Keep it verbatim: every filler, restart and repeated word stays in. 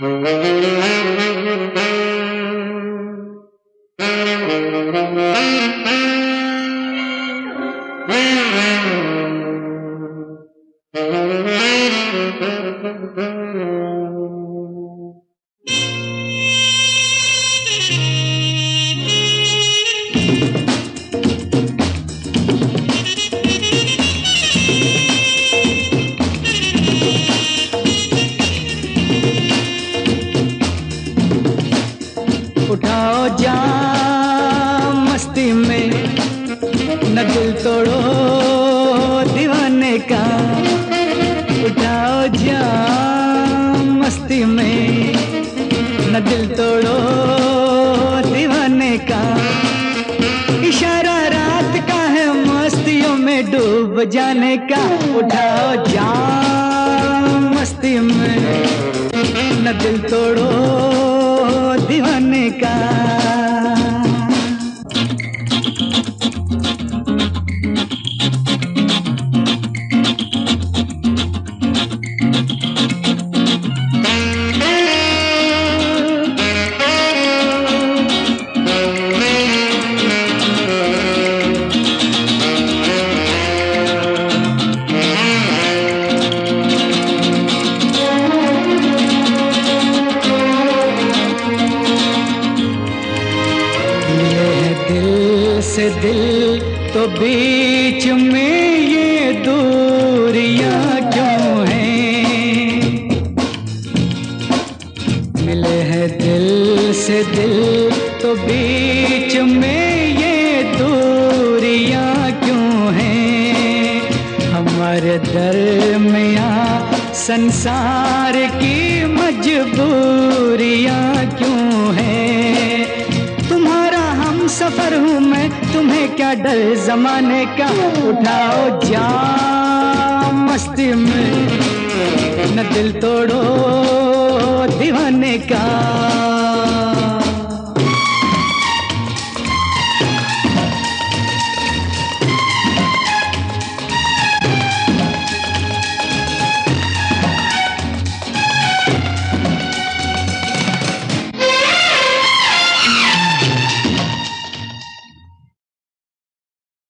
उठाओ जाम मस्ती में, न दिल तोड़ो दीवाने का। उठाओ जाम मस्ती में, न दिल तोड़ो दीवाने का। इशारा रात का है मस्तियों में डूब जाने का। उठाओ जाम मस्ती में, न दिल तोड़ो दीवाने का। से दिल तो बीच में ये दूरियां क्यों हैं? मिले हैं दिल से दिल तो बीच में ये दूरियां क्यों हैं? हमारे दरमियां संसार की मजबूरियां क्यों हैं? सफर हूँ मैं, तुम्हें क्या डर जमाने का। उठाओ जाम मस्ती में, न दिल तोड़ो दीवाने का।